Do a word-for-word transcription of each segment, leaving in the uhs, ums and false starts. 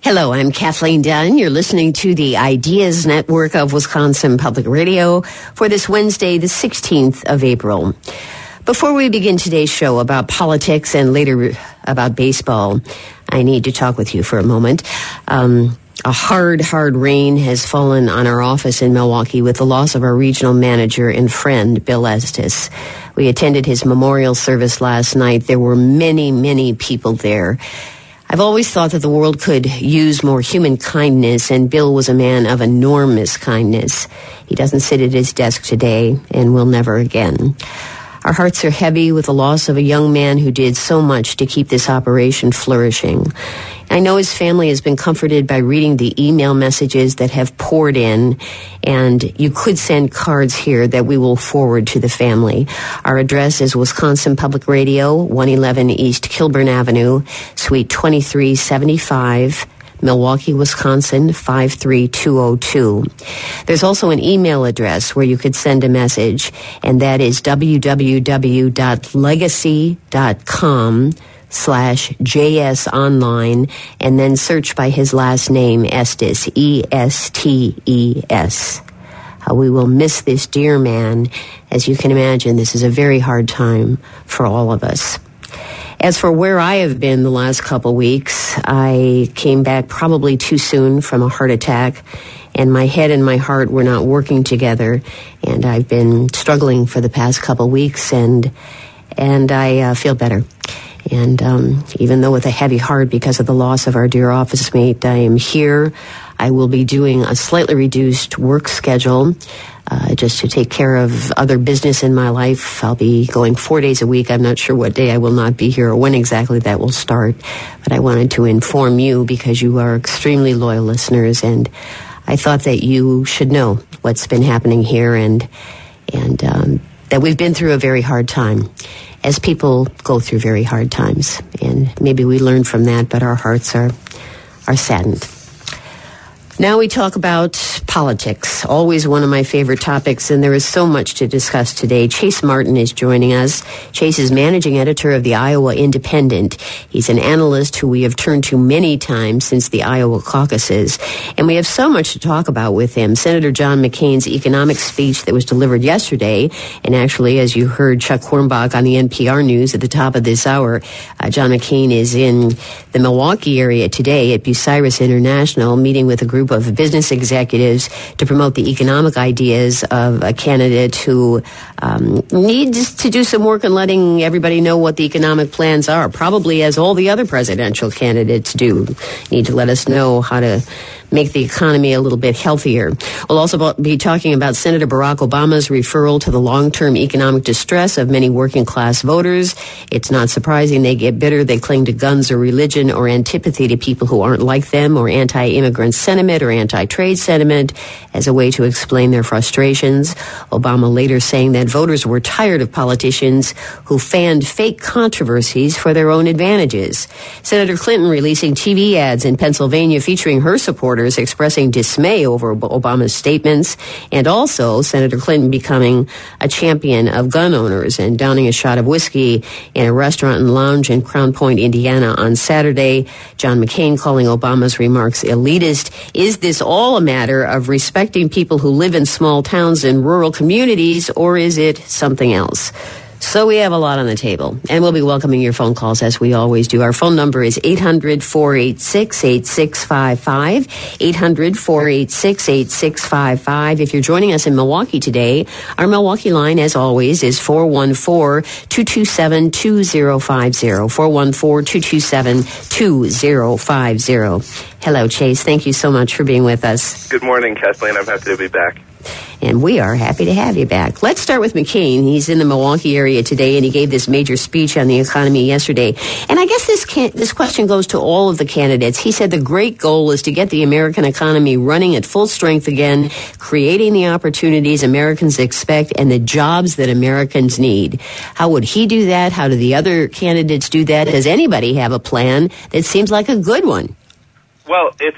Hello, I'm Kathleen Dunn. You're listening to the Ideas Network of Wisconsin Public Radio for this Wednesday, the sixteenth of April. Before we begin today's show about politics and later about baseball, I need to talk with you for a moment. Um, a hard, hard rain has fallen on our office in Milwaukee with the loss of our regional manager and friend, Bill Estes. We attended his memorial service last night. There were many, many people there. I've always thought that the world could use more human kindness, and Bill was a man of enormous kindness. He doesn't sit at his desk today and will never again. Our hearts are heavy with the loss of a young man who did so much to keep this operation flourishing. I know his family has been comforted by reading the email messages that have poured in, and you could send cards here that we will forward to the family. Our address is Wisconsin Public Radio, one eleven East Kilburn Avenue, Suite twenty-three seventy-five, Milwaukee, Wisconsin, five three two oh two. There's also an email address where you could send a message, and that is w w w dot legacy dot com slash js online, and then search by his last name, Estes, E S T E S. Uh, we will miss this dear man. As you can imagine, this is a very hard time for all of us. As for where I have been the last couple weeks, I came back probably too soon from a heart attack, and my head and my heart were not working together, and I've been struggling for the past couple weeks, and and I uh, feel better. And um, even though with a heavy heart because of the loss of our dear office mate, I am here. I will be doing a slightly reduced work schedule uh, just to take care of other business in my life. I'll be going four days a week. I'm not sure what day I will not be here or when exactly that will start. But I wanted to inform you because you are extremely loyal listeners, and I thought that you should know what's been happening here, and and um, that we've been through a very hard time, as people go through very hard times. And maybe we learn from that, but our hearts are are saddened. Now we talk about politics, always one of my favorite topics, and there is so much to discuss today. Chase Martin is joining us. Chase is managing editor of the Iowa Independent. He's an analyst who we have turned to many times since the Iowa caucuses, and we have so much to talk about with him. Senator John McCain's economic speech that was delivered yesterday, and actually, as you heard Chuck Hornbach on the N P R News at the top of this hour, uh, John McCain is in the Milwaukee area today at Bucyrus International, meeting with a group of business executives to promote the economic ideas of a candidate who um, needs to do some work in letting everybody know what the economic plans are, probably as all the other presidential candidates do. Need to let us know how to make the economy a little bit healthier. We'll also be talking about Senator Barack Obama's referral to the long-term economic distress of many working-class voters. It's not surprising they get bitter. They cling to guns or religion or antipathy to people who aren't like them, or anti-immigrant sentiment or anti-trade sentiment as a way to explain their frustrations. Obama later saying that voters were tired of politicians who fanned fake controversies for their own advantages. Senator Clinton releasing T V ads in Pennsylvania featuring her supporters expressing dismay over Obama's statements, and also Senator Clinton becoming a champion of gun owners and downing a shot of whiskey in a restaurant and lounge in Crown Point, Indiana on Saturday. John McCain calling Obama's remarks elitist. Is this all a matter of respecting people who live in small towns and rural communities, or is it something else? So we have a lot on the table, and we'll be welcoming your phone calls as we always do. Our phone number is eight hundred, four eight six, eight six five five, eight hundred, four eight six, eight six five five. If you're joining us in Milwaukee today, our Milwaukee line, as always, is four one four, two two seven, two zero five zero, four one four, two two seven, two zero five zero. Hello, Chase. Thank you so much for being with us. Good morning, Kathleen. I'm happy to be back. And we are happy to have you back. Let's start with McCain. He's in the Milwaukee area today, and he gave this major speech on the economy yesterday. And I guess this can, this question goes to all of the candidates. He said the great goal is to get the American economy running at full strength again, creating the opportunities Americans expect and the jobs that Americans need. How would he do that? How do the other candidates do that? Does anybody have a plan that seems like a good one? Well, it's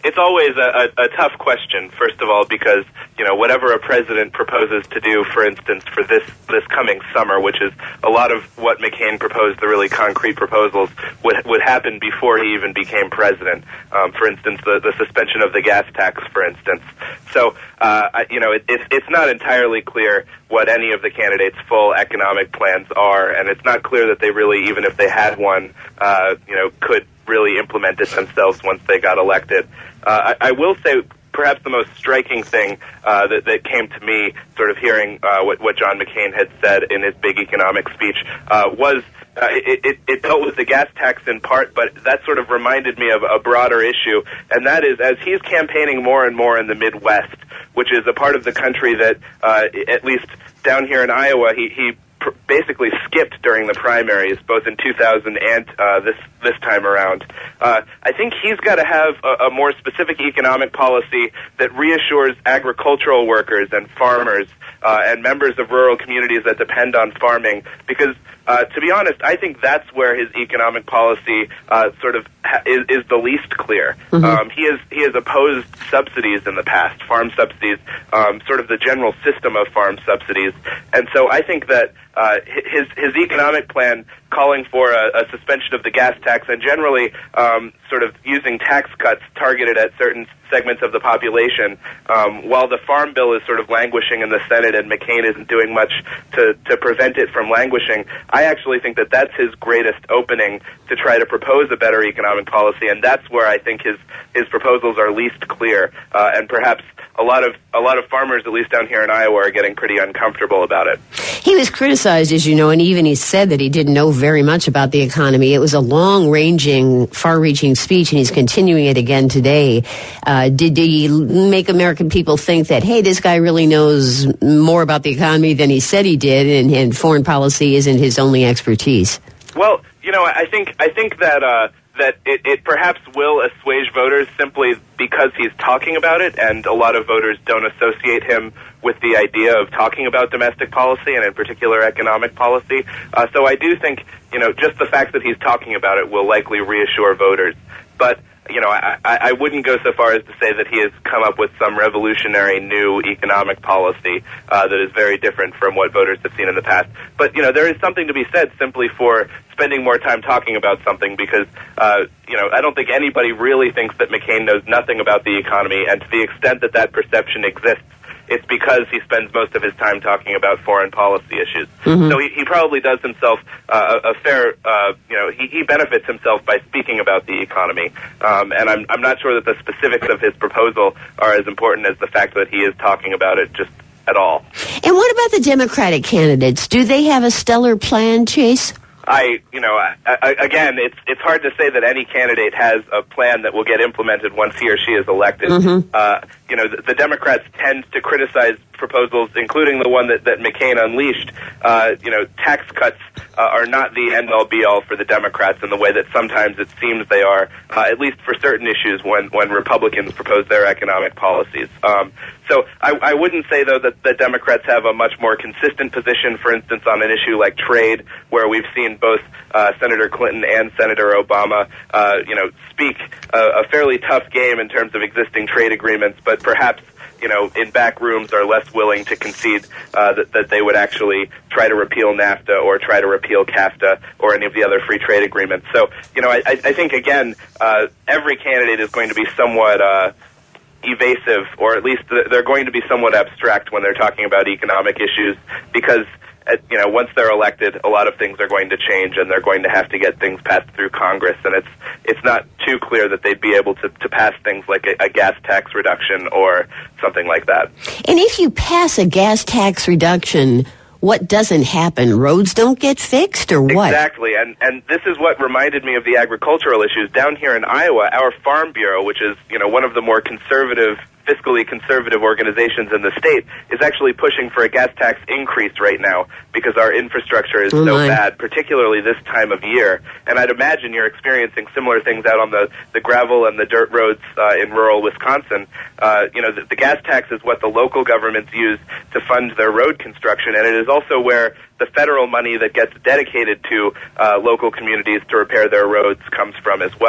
it's always a, a, a tough question, first of all, because, you know, whatever a president proposes to do, for instance, for this, this coming summer, which is a lot of what McCain proposed, the really concrete proposals, would would happen before he even became president. Um, for instance, the, the suspension of the gas tax, for instance. So, uh, I, you know, it, it's, it's not entirely clear what any of the candidates' full economic plans are, and it's not clear that they really, even if they had one, uh, you know, could really implement it themselves once they got elected. Uh, I, I will say perhaps the most striking thing uh, that, that came to me, sort of hearing uh, what, what John McCain had said in his big economic speech, uh, was uh, it, it, it dealt with the gas tax in part, but that sort of reminded me of a broader issue, and that is as he's campaigning more and more in the Midwest, which is a part of the country that, uh, at least down here in Iowa, he, he pr- basically skipped during the primaries, both in two thousand and uh, this this time around. Uh, I think he's got to have a, a more specific economic policy that reassures agricultural workers and farmers uh, and members of rural communities that depend on farming, because Uh, to be honest, I think that's where his economic policy uh, sort of ha- is, is the least clear. Mm-hmm. Um, he has he has opposed subsidies in the past, farm subsidies, um, sort of the general system of farm subsidies, and so I think that uh, his his economic plan, calling for a, a suspension of the gas tax and generally um, sort of using tax cuts targeted at certain segments of the population, um, while the farm bill is sort of languishing in the Senate and McCain isn't doing much to, to prevent it from languishing, I actually think that that's his greatest opening to try to propose a better economic policy, and that's where I think his, his proposals are least clear, uh, and perhaps a lot of a lot of farmers, at least down here in Iowa, are getting pretty uncomfortable about it. He was criticized, as you know, and even he said that he didn't know very much about the economy. It was a long-ranging, far-reaching speech, and he's continuing it again today. Uh, did he make American people think that, hey, this guy really knows more about the economy than he said he did, and, and foreign policy isn't his only expertise? Well, you know, I think I think that uh, that it, it perhaps will assuage voters simply because he's talking about it, and a lot of voters don't associate him with the idea of talking about domestic policy and in particular economic policy. Uh, so I do think, you know, just the fact that he's talking about it will likely reassure voters. But, you know, I, I wouldn't go so far as to say that he has come up with some revolutionary new economic policy uh, that is very different from what voters have seen in the past. But, you know, there is something to be said simply for spending more time talking about something because, uh, you know, I don't think anybody really thinks that McCain knows nothing about the economy, and to the extent that that perception exists, it's because he spends most of his time talking about foreign policy issues. Mm-hmm. So he, he probably does himself uh, a, a fair, uh, you know, he, he benefits himself by speaking about the economy. Um, and I'm, I'm not sure that the specifics of his proposal are as important as the fact that he is talking about it just at all. And what about the Democratic candidates? Do they have a stellar plan, Chase? I, you know, I, I, again, it's it's hard to say that any candidate has a plan that will get implemented once he or she is elected. Mm-hmm. Uh, you know, the, the Democrats tend to criticize proposals, including the one that, that McCain unleashed. Uh, you know, tax cuts uh, are not the end-all, be-all for the Democrats in the way that sometimes it seems they are, uh, at least for certain issues when, when Republicans propose their economic policies. Um, so I, I wouldn't say, though, that the Democrats have a much more consistent position, for instance, on an issue like trade, where we've seen both uh, Senator Clinton and Senator Obama, uh, you know, speak a, a fairly tough game in terms of existing trade agreements, but perhaps, you know, in back rooms are less willing to concede uh, that, that they would actually try to repeal NAFTA or try to repeal CAFTA or any of the other free trade agreements. So, you know, I, I think, again, uh, every candidate is going to be somewhat uh, evasive, or at least they're going to be somewhat abstract when they're talking about economic issues because, you know, once they're elected, a lot of things are going to change, and they're going to have to get things passed through Congress, and it's it's not too clear that they'd be able to, to pass things like a, a gas tax reduction or something like that. And if you pass a gas tax reduction, what doesn't happen? Roads don't get fixed, or what? Exactly, and and this is what reminded me of the agricultural issues. Down here in Iowa, our Farm Bureau, which is, you know, one of the more conservative fiscally conservative organizations in the state, is actually pushing for a gas tax increase right now because our infrastructure is oh so my. bad, particularly this time of year. And I'd imagine you're experiencing similar things out on the, the gravel and the dirt roads uh, in rural Wisconsin. Uh, you know, the, the gas tax is what the local governments use to fund their road construction, and it is also where the federal money that gets dedicated to uh, local communities to repair their roads comes from as well.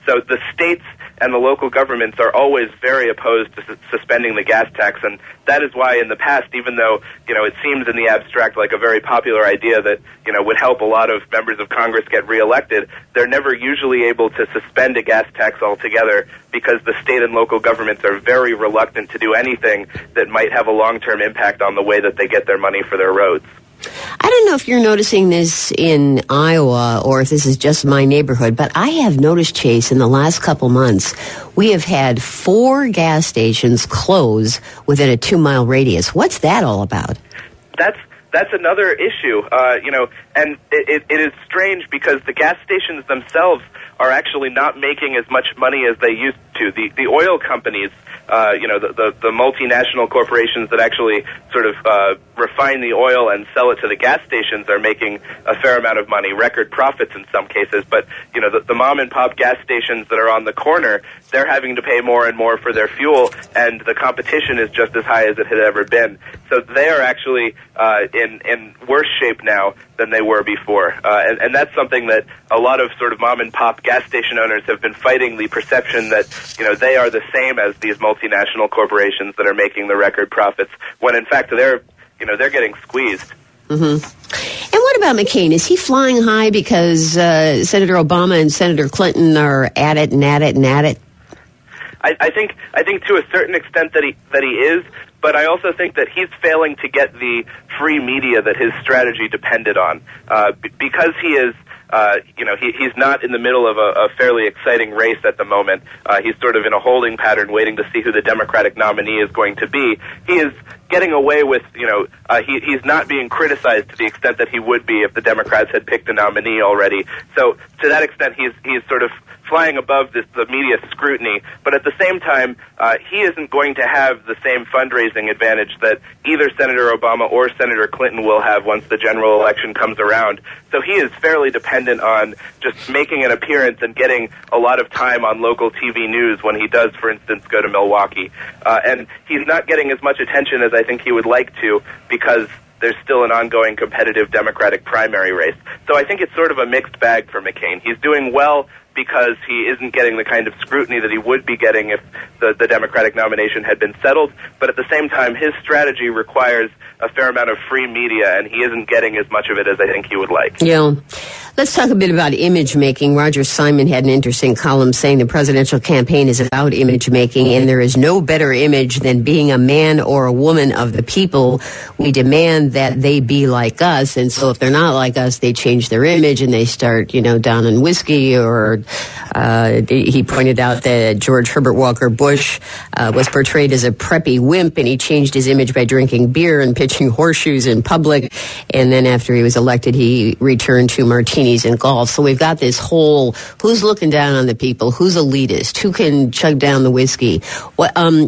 So the states and the local governments are always very opposed to su- suspending the gas tax, and that is why in the past, even though, you know, it seems in the abstract like a very popular idea that, you know, would help a lot of members of Congress get reelected, they're never usually able to suspend a gas tax altogether because the state and local governments are very reluctant to do anything that might have a long-term impact on the way that they get their money for their roads. I don't know if you're noticing this in Iowa or if this is just my neighborhood, but I have noticed, Chase, in the last couple months, we have had four gas stations close within a two-mile radius. What's that all about? That's that's another issue, uh, you know, and it, it, it is strange because the gas stations themselves are actually not making as much money as they used to. The the oil companies, uh, you know, the, the, the multinational corporations that actually sort of uh, refine the oil and sell it to the gas stations are making a fair amount of money, record profits in some cases. But, you know, the, the mom-and-pop gas stations that are on the corner, they're having to pay more and more for their fuel, and the competition is just as high as it had ever been. So they are actually uh, in, in worse shape now than they were before. Uh, and, and that's something that a lot of sort of mom-and-pop gas station owners have been fighting, the perception that, you know, they are the same as these multinational corporations that are making the record profits, when in fact they're, you know, they're getting squeezed. Mm-hmm. And what about McCain? Is he flying high because uh, Senator Obama and Senator Clinton are at it and at it and at it? I, I think I think to a certain extent that he that he is, but I also think that he's failing to get the free media that his strategy depended on, uh, b- because he is. Uh, you know, he, he's not in the middle of a, a fairly exciting race at the moment. Uh, he's sort of in a holding pattern waiting to see who the Democratic nominee is going to be. He is getting away with, you know, uh, he, he's not being criticized to the extent that he would be if the Democrats had picked a nominee already. So to that extent, he's he's sort of flying above this, the media scrutiny. But at the same time, uh, he isn't going to have the same fundraising advantage that either Senator Obama or Senator Clinton will have once the general election comes around. So he is fairly dependent on just making an appearance and getting a lot of time on local T V news when he does, for instance, go to Milwaukee. Uh, and he's not getting as much attention as I think he would like to because there's still an ongoing competitive Democratic primary race. So I think it's sort of a mixed bag for McCain. He's doing well because he isn't getting the kind of scrutiny that he would be getting if the, the Democratic nomination had been settled. But at the same time, his strategy requires a fair amount of free media, and he isn't getting as much of it as I think he would like. Yeah. Let's talk a bit about image making. Roger Simon had an interesting column saying the presidential campaign is about image making, and there is no better image than being a man or a woman of the people. We demand that they be like us, and so if they're not like us, they change their image and they start, you know, down in whiskey. Or uh, he pointed out that George Herbert Walker Bush uh, was portrayed as a preppy wimp, and he changed his image by drinking beer and pitching horseshoes in public. And then after he was elected, he returned to martinis and golf. So we've got this whole who's looking down on the people, who's elitist, who can chug down the whiskey. What, um,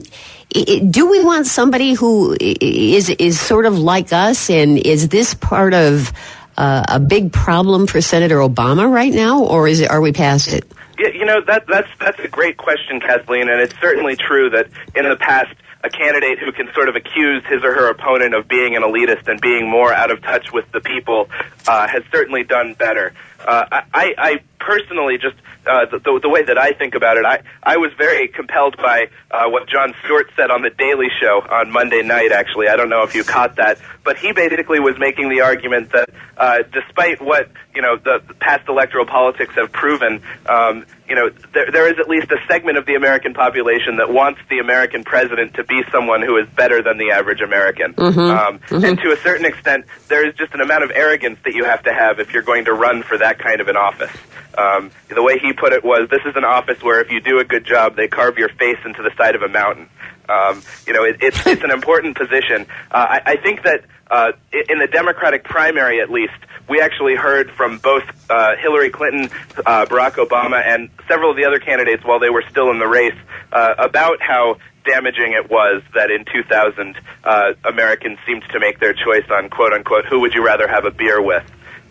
do we want somebody who is is sort of like us? And is this part of uh, a big problem for Senator Obama right now, or is it, are we past it? Yeah, you know, that that's that's a great question, Kathleen, and it's certainly true that in the past, a candidate who can sort of accuse his or her opponent of being an elitist and being more out of touch with the people uh, has certainly done better. Uh, I, I personally just, uh, the, the, the way that I think about it, I, I was very compelled by uh, what Jon Stewart said on The Daily Show on Monday night, actually. I don't know if you caught that. But he basically was making the argument that uh, despite what, you know, the, the past electoral politics have proven, um, you know, there, there is at least a segment of the American population that wants the American president to be someone who is better than the average American. Mm-hmm. Um, mm-hmm. And to a certain extent, there is just an amount of arrogance that you have to have if you're going to run for that kind of an office. Um, the way he put it was, this is an office where if you do a good job, they carve your face into the side of a mountain. Um, you know, it, it's, it's an important position. Uh, I, I think that uh, in the Democratic primary, at least, we actually heard from both uh, Hillary Clinton, uh, Barack Obama, and several of the other candidates while they were still in the race uh, about how damaging it was that in two thousand uh, Americans seemed to make their choice on, quote-unquote, who would you rather have a beer with.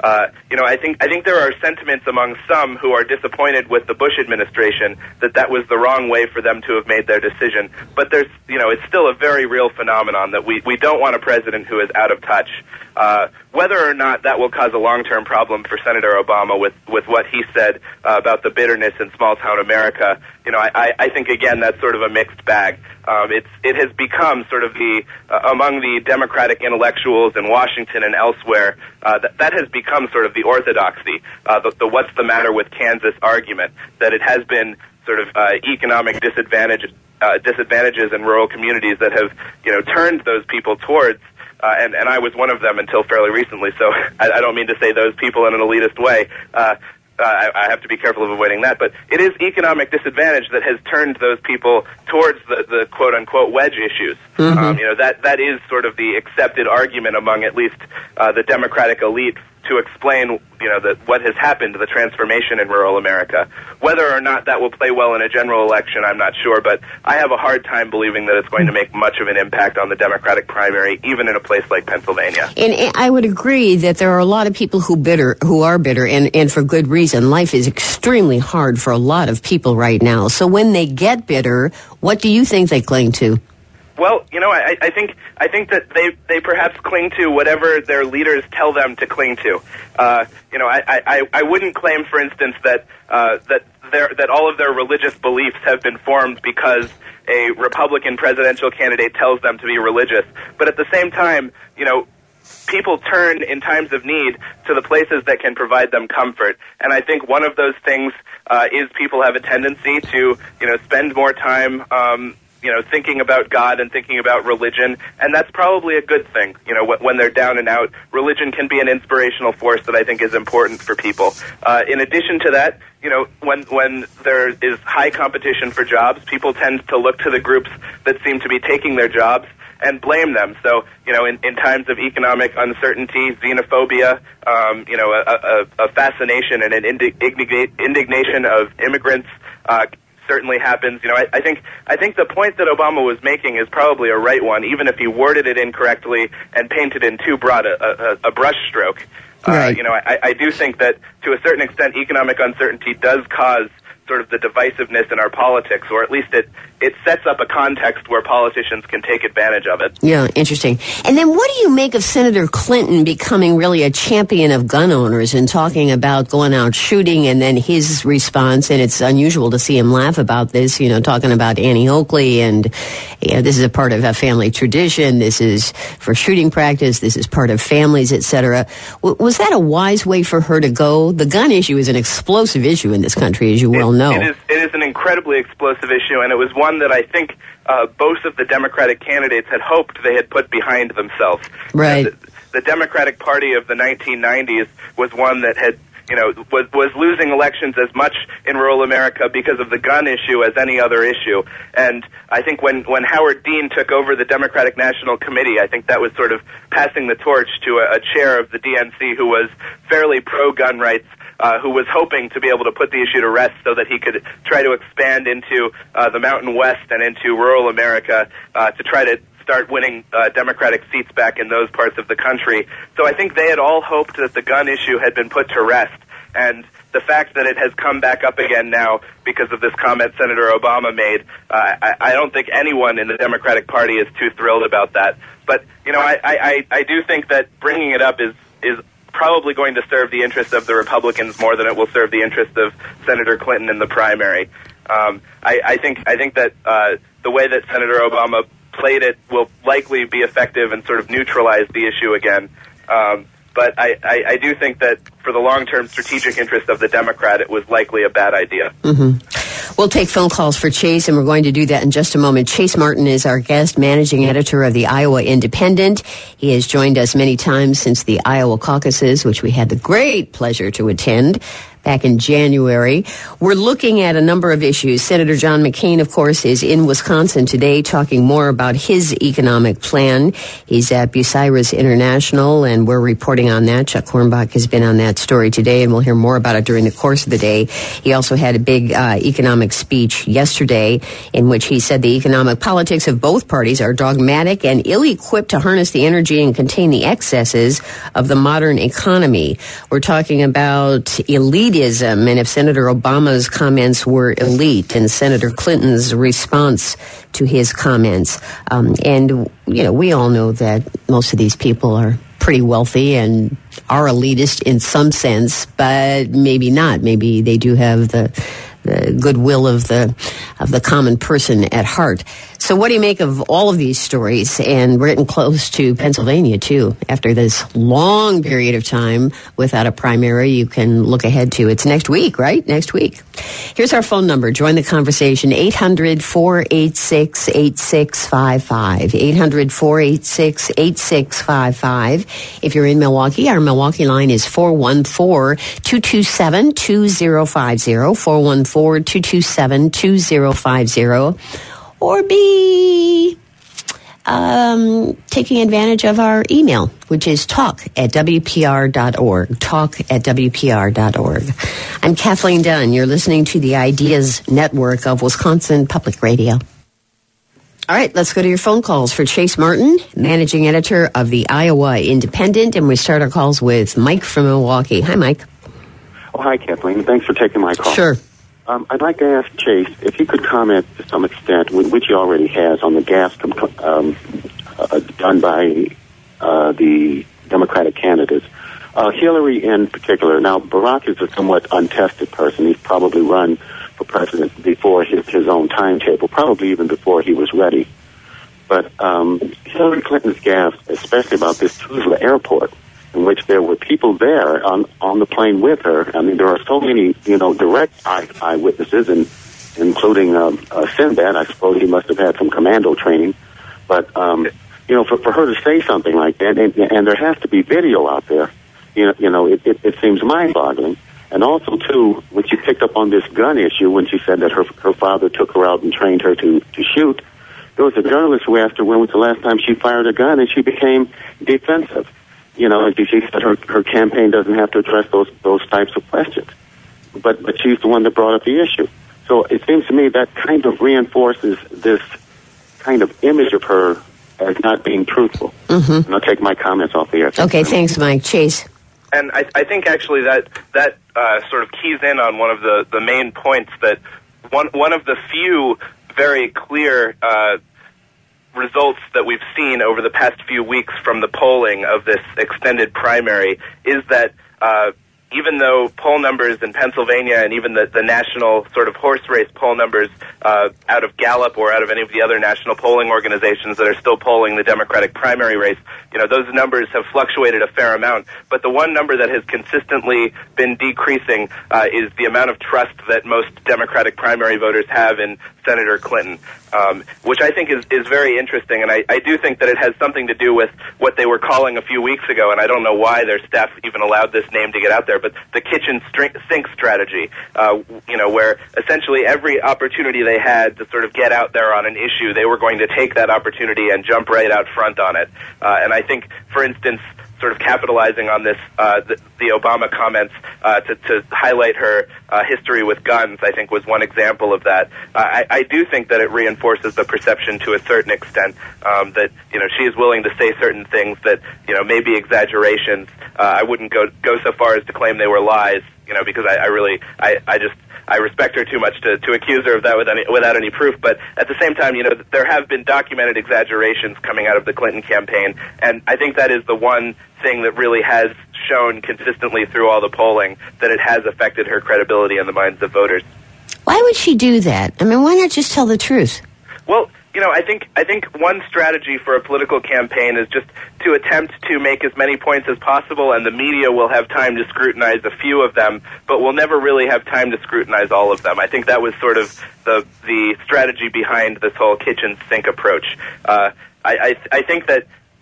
Uh, you know, I think I think there are sentiments among some who are disappointed with the Bush administration that that was the wrong way for them to have made their decision. But there's, you know, it's still a very real phenomenon that we, we don't want a president who is out of touch. Uh, whether or not that will cause a long-term problem for Senator Obama with, with what he said uh, about the bitterness in small-town America, you know, I, I think, again, that's sort of a mixed bag. Um, it's, it has become sort of the, uh, among the Democratic intellectuals in Washington and elsewhere, uh, that, that has become sort of the orthodoxy, uh, the, the what's the matter with Kansas argument, that it has been sort of uh, economic disadvantage, uh, disadvantages in rural communities that have, you know, turned those people towards Uh, and, and I was one of them until fairly recently, so I, I don't mean to say those people in an elitist way. Uh, uh, I, I have to be careful of avoiding that. But it is economic disadvantage that has turned those people towards the, the quote-unquote wedge issues. Mm-hmm. Um, you know, that, that is sort of the accepted argument among at least uh, the Democratic elite to explain, you know, the, what has happened, the transformation in rural America. Whether or not that will play well in a general election, I'm not sure, but I have a hard time believing that it's going to make much of an impact on the Democratic primary, even in a place like Pennsylvania. And, and I would agree that there are a lot of people who bitter, who are bitter, and, and for good reason. Life is extremely hard for a lot of people right now. So when they get bitter, what do you think they cling to? Well, you know, I, I think I think that they, they perhaps cling to whatever their leaders tell them to cling to. Uh, you know, I, I, I wouldn't claim, for instance, that uh, that their, that all of their religious beliefs have been formed because a Republican presidential candidate tells them to be religious. But at the same time, you know, people turn in times of need to the places that can provide them comfort. And I think one of those things uh, is people have a tendency to, you know, spend more time um you know, thinking about God and thinking about religion, and that's probably a good thing. You know, when they're down and out, religion can be an inspirational force that I think is important for people. Uh, in addition to that, you know, when when there is high competition for jobs, people tend to look to the groups that seem to be taking their jobs and blame them. So, you know, in, in times of economic uncertainty, xenophobia, um, you know, a, a, a fascination and an indigna- indignation of immigrants uh, certainly happens. You know, I, I think I think the point that Obama was making is probably a right one, even if he worded it incorrectly and painted in too broad a, a, a brush stroke. Right. Uh, you know, I, I do think that to a certain extent, economic uncertainty does cause sort of the divisiveness in our politics, or at least it, it sets up a context where politicians can take advantage of it. Yeah, interesting. And then what do you make of Senator Clinton becoming really a champion of gun owners and talking about going out shooting, and then his response, and it's unusual to see him laugh about this, you know, talking about Annie Oakley, and you know, this is a part of a family tradition, this is for shooting practice, this is part of families, et cetera. W- was that a wise way for her to go? The gun issue is an explosive issue in this country, as you well know. It is, it is an incredibly explosive issue, and it was one that I think uh, both of the Democratic candidates had hoped they had put behind themselves. Right. Uh, the, the Democratic Party of the nineteen nineties was one that had, you know, was, was losing elections as much in rural America because of the gun issue as any other issue. And I think when, when Howard Dean took over the Democratic National Committee, I think that was sort of passing the torch to a, a chair of the D N C who was fairly pro-gun rights, Uh, who was hoping to be able to put the issue to rest so that he could try to expand into uh, the Mountain West and into rural America uh, to try to start winning uh, Democratic seats back in those parts of the country. So I think they had all hoped that the gun issue had been put to rest. And the fact that it has come back up again now because of this comment Senator Obama made, uh, I, I don't think anyone in the Democratic Party is too thrilled about that. But, you know, I, I, I do think that bringing it up is is probably going to serve the interests of the Republicans more than it will serve the interests of Senator Clinton in the primary. Um, I, I think I think that uh, the way that Senator Obama played it will likely be effective and sort of neutralize the issue again. Um, but I, I, I do think that for the long-term strategic interest of the Democrat, it was likely a bad idea. Mm-hmm. We'll take phone calls for Chase, and we're going to do that in just a moment. Chase Martin is our guest, managing editor of the Iowa Independent. He has joined us many times since the Iowa caucuses, which we had the great pleasure to attend back in January. We're looking at a number of issues. Senator John McCain, of course, is in Wisconsin today talking more about his economic plan. He's at Bucyrus International, and we're reporting on that. Chuck Hornbach has been on that story today, and we'll hear more about it during the course of the day. He also had a big uh, economic speech yesterday in which he said the economic politics of both parties are dogmatic and ill-equipped to harness the energy and contain the excesses of the modern economy. We're talking about elitism, and if Senator Obama's comments were elite, and Senator Clinton's response to his comments. Um, and, you know, we all know that most of these people are pretty wealthy and are elitist in some sense, but maybe not. Maybe they do have the the goodwill of the of the common person at heart. So what do you make of all of these stories? And we're getting close to Pennsylvania, too. After this long period of time without a primary, you can look ahead to. It's next week, right? Next week. Here's our phone number. Join the conversation, eight hundred, four eight six, eight six five five, eight hundred, four eight six, eight six five five. If you're in Milwaukee, our Milwaukee line is four one four, two two seven, two zero five zero, four one four, two two seven, two zero five zero. Or be um, taking advantage of our email, which is talk at W P R dot org, talk at W P R dot org. I'm Kathleen Dunn. You're listening to the Ideas Network of Wisconsin Public Radio. All right, let's go to your phone calls for Chase Martin, managing editor of the Iowa Independent, and we start our calls with Mike from Milwaukee. Hi, Mike. Oh, hi, Kathleen. Thanks for taking my call. Sure. Um, I'd like to ask Chase if he could comment to some extent, which he already has, on the gas um, uh, done by uh, the Democratic candidates. Uh, Hillary in particular. Now, Barack is a somewhat untested person. He's probably run for president before his, his own timetable, probably even before he was ready. But um, Hillary Clinton's gaffe, especially about this Tuzla airport, in which there were people there on, on the plane with her. I mean, there are so many, you know, direct eye, eyewitnesses, and including um, uh, Sinbad. I suppose he must have had some commando training. But, um, you know, for, for her to say something like that, and, and there has to be video out there, you know, you know it, it, it seems mind-boggling. And also, too, when she picked up on this gun issue, when she said that her her father took her out and trained her to, to shoot, there was a journalist who asked her when was the last time she fired a gun, and she became defensive. You know, and she said her, her campaign doesn't have to address those those types of questions. But but she's the one that brought up the issue. So it seems to me that kind of reinforces this kind of image of her as not being truthful. Mm-hmm. And I'll take my comments off the air. Okay, thanks, Mike. Chase. And I, I think actually that that uh, sort of keys in on one of the, the main points, that one one of the few very clear uh results that we've seen over the past few weeks from the polling of this extended primary is that uh, even though poll numbers in Pennsylvania and even the, the national sort of horse race poll numbers uh, out of Gallup or out of any of the other national polling organizations that are still polling the Democratic primary race, you know, those numbers have fluctuated a fair amount. But the one number that has consistently been decreasing uh, is the amount of trust that most Democratic primary voters have in Senator Clinton, um, which I think is, is very interesting. And I, I do think that it has something to do with what they were calling a few weeks ago, and I don't know why their staff even allowed this name to get out there, but the kitchen sink strategy, uh, you know, where essentially every opportunity they had to sort of get out there on an issue, they were going to take that opportunity and jump right out front on it. Uh, and I think, for instance, sort of capitalizing on this, uh, the, the Obama comments uh, to, to highlight her uh, history with guns, I think was one example of that. Uh, I, I do think that it reinforces the perception to a certain extent um, that, you know, she is willing to say certain things that, you know, may be exaggerations. Uh, I wouldn't go go so far as to claim they were lies, you know, because I, I really, I, I just, I respect her too much to, to accuse her of that with any, without any proof. But at the same time, you know, there have been documented exaggerations coming out of the Clinton campaign, and I think that is the one thing that really has shown consistently through all the polling that it has affected her credibility in the minds of voters. Why would she do that? I mean, why not just tell the truth? Well, you know, I think I think one strategy for a political campaign is just to attempt to make as many points as possible, and the media will have time to scrutinize a few of them, but will never really have time to scrutinize all of them. I think that was sort of the the strategy behind this whole kitchen sink approach. Uh, I, I I think that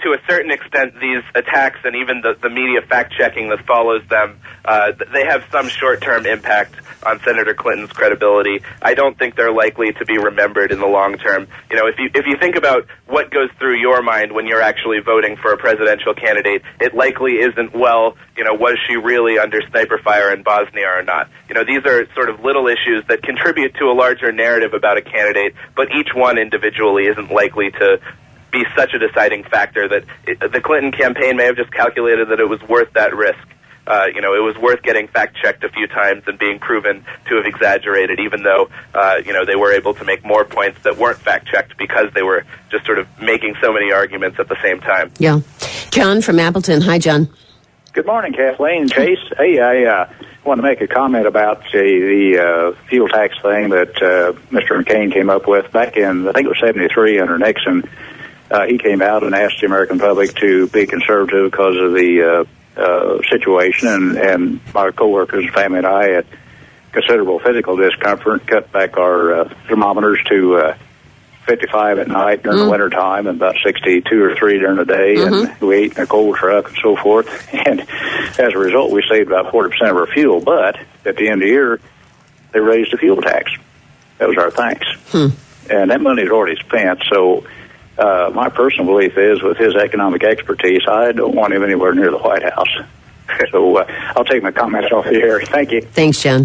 to a certain extent, these attacks and even the, the media fact-checking that follows them, uh, they have some short-term impact on Senator Clinton's credibility. I don't think they're likely to be remembered in the long term. You know, if you if you think about what goes through your mind when you're actually voting for a presidential candidate, it likely isn't, well, you know, was she really under sniper fire in Bosnia or not? You know, these are sort of little issues that contribute to a larger narrative about a candidate, but each one individually isn't likely to be such a deciding factor that it, the Clinton campaign may have just calculated that it was worth that risk. Uh, you know, it was worth getting fact-checked a few times and being proven to have exaggerated, even though, uh, you know, they were able to make more points that weren't fact-checked because they were just sort of making so many arguments at the same time. Yeah. John from Appleton. Hi, John. Good morning, Kathleen and Chase. Hey, I uh, want to make a comment about the, the uh, fuel tax thing that uh, Mister McCain came up with back in, I think it was seventy-three under Nixon. Uh, he came out and asked the American public to be conservative because of the uh, uh, situation, and, and my coworkers, family, and I had considerable physical discomfort, cut back our uh, thermometers to uh, fifty-five at night during mm. the winter time and about sixty-two or three during the day, mm-hmm. and we ate in a cold truck and so forth. And as a result, we saved about forty percent of our fuel. But at the end of the year, they raised the fuel tax. That was our thanks. Hmm. And that money is already spent, so... Uh, my personal belief is, with his economic expertise, I don't want him anywhere near the White House. So uh, I'll take my comments off the air. Thank you. Thanks, John.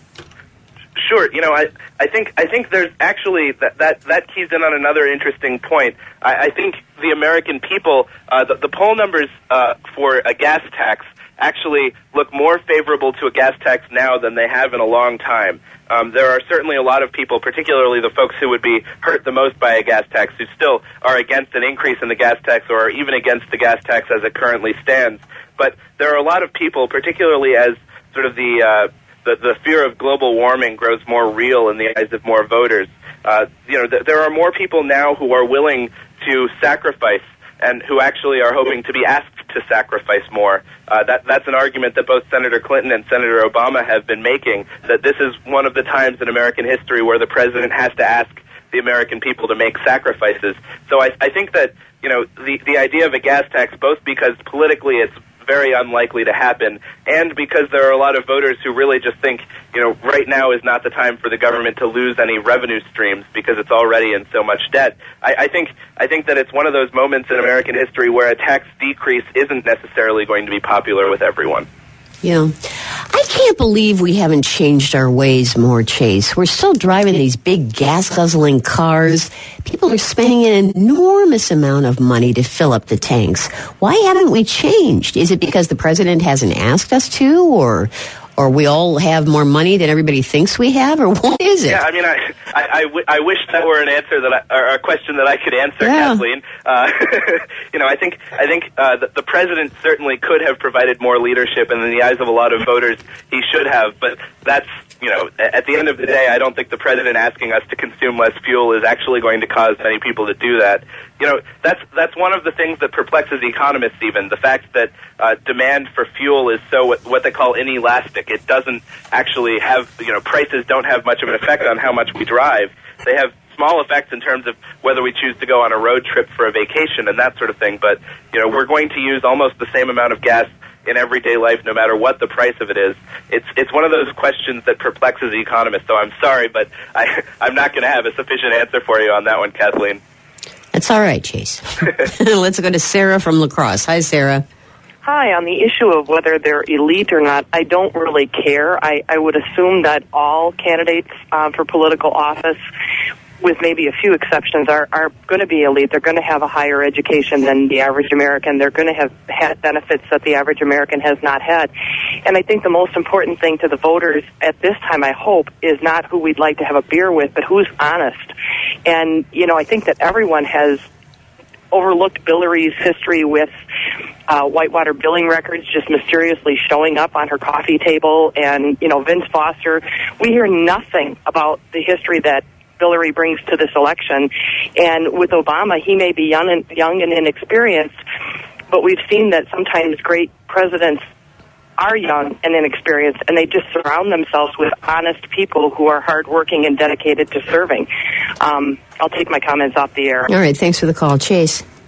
Sure. You know, I, I think I think there's actually that that, that keys in on another interesting point. I, I think the American people, uh, the, the poll numbers uh, for a gas tax actually look more favorable to a gas tax now than they have in a long time. Um, there are certainly a lot of people, particularly the folks who would be hurt the most by a gas tax, who still are against an increase in the gas tax or are even against the gas tax as it currently stands. But there are a lot of people, particularly as sort of the uh, the, the fear of global warming grows more real in the eyes of more voters. Uh, you know, th- there are more people now who are willing to sacrifice and who actually are hoping to be asked to sacrifice more. Uh, that, that's an argument that both Senator Clinton and Senator Obama have been making, that this is one of the times in American history where the president has to ask the American people to make sacrifices. So I, I think that, you know, the, the idea of a gas tax, both because politically it's very unlikely to happen, and because there are a lot of voters who really just think, you know, right now is not the time for the government to lose any revenue streams because it's already in so much debt. I, I think I think that it's one of those moments in American history where a tax decrease isn't necessarily going to be popular with everyone. Yeah. I can't believe we haven't changed our ways more, Chase. We're still driving these big gas-guzzling cars. People are spending an enormous amount of money to fill up the tanks. Why haven't we changed? Is it because the president hasn't asked us to, or or we all have more money than everybody thinks we have, or what is it? Yeah, I mean, I I, I, w- I wish that were an answer that I, or a question that I could answer, yeah. Kathleen. Uh, you know, I think I think uh, the, the president certainly could have provided more leadership, and in the eyes of a lot of voters, he should have. But that's, you know, at the end of the day, I don't think the president asking us to consume less fuel is actually going to cause many people to do that. You know, that's that's one of the things that perplexes economists even, the fact that uh, demand for fuel is so what, what they call inelastic. It doesn't actually have, you know, prices don't have much of an effect on how much we drive. They have small effects in terms of whether we choose to go on a road trip for a vacation and that sort of thing. But, you know, we're going to use almost the same amount of gas in everyday life, no matter what the price of it is. It's it's one of those questions that perplexes the economist. So I'm sorry, but I, I'm not going to have a sufficient answer for you on that one, Kathleen. That's all right, Chase. Let's go to Sarah from La Crosse. Hi, Sarah. Hi. On the issue of whether they're elite or not, I don't really care. I, I would assume that all candidates um, for political office, with maybe a few exceptions, are, are going to be elite. They're going to have a higher education than the average American. They're going to have had benefits that the average American has not had. And I think the most important thing to the voters at this time, I hope, is not who we'd like to have a beer with, but who's honest. And, you know, I think that everyone has overlooked Hillary's history with uh, Whitewater billing records just mysteriously showing up on her coffee table. And, you know, Vince Foster, we hear nothing about the history that Hillary brings to this election. And with Obama, he may be young and, young and inexperienced, but we've seen that sometimes great presidents are young and inexperienced, and they just surround themselves with honest people who are hardworking and dedicated to serving. Um, I'll take my comments off the air. All right, thanks for the call. Chase.